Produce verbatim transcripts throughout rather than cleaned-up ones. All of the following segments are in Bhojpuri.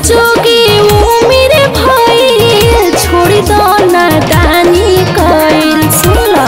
जोगी वो मेरे भाई छोड़ दो ना दानी कइल सुला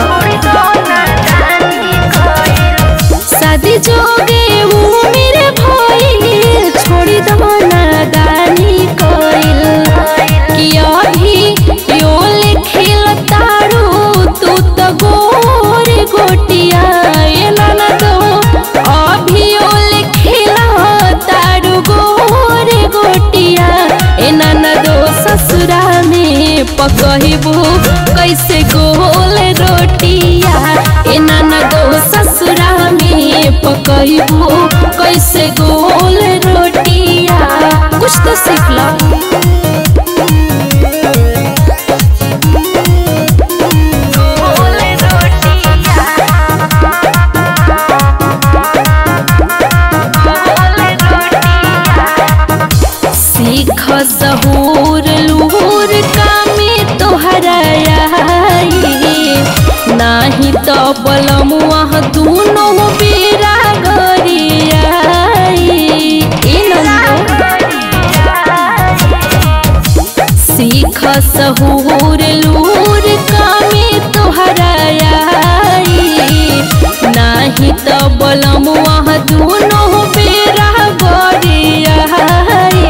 शादी जोगी वो मेरे भाई छोड़ दो ना दानी कइल कि अभी यो लिखिल तारू तू तो गोर गोटिया ये नाना दो अभी यो लिखिल तारू गोर गोटिया ए नाना दो ससुरा में पकहिबू कैसे गोल रोटिया ए नाना दो ससुरा में पकहिबू कैसे गोल रोटिया कुछ तो सीख ला सीख सहूर लूर कामे तोहरा नाही तो बलमुआ दूनो बेरा गरियाई सीख सहूर लूर कामे तोहरा नाही तो बलमुआ दूनो बेरा गरियाई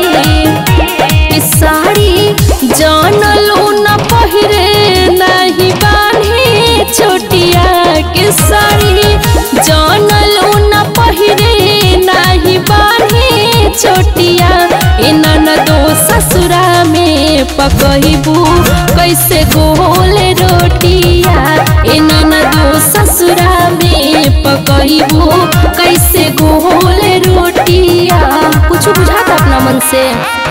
साड़ी जानलो न पहिरे नहीं बांधे छोटिया के साड़ी जानलो न पहिरे नहीं बांधे छोटिया ए ननदो ससुरा में पकहिबू कैसे गोल रोटिया ए ननदो ससुरा में पकहिबू कैसे गोल रोटिया कुछ बुझाता अपना मन से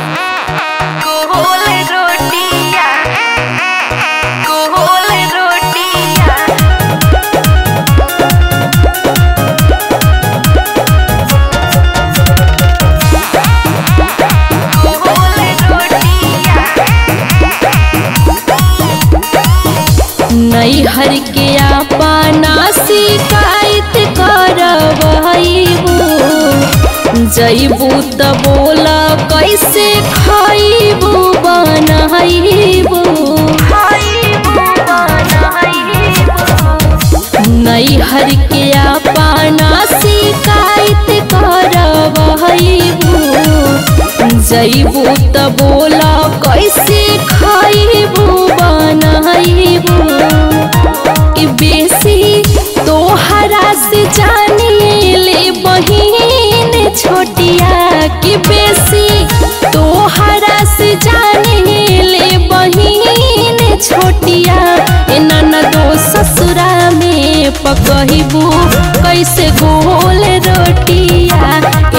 नैहर के अपना शिकायत करबू जैबू त बोला कैसे खाइबू बनाइबू नैहर के अपना शिकायत करबू जैबू त बोला कैसे खाइबू बनाइबू कि बेसी तोहरा से जाने ले बहिन छोटिया कि बेसी तोहरा से जाने ले बहिन छोटिया ए ननदो ससुरा में पकहिबू कैसे गोल रोटिया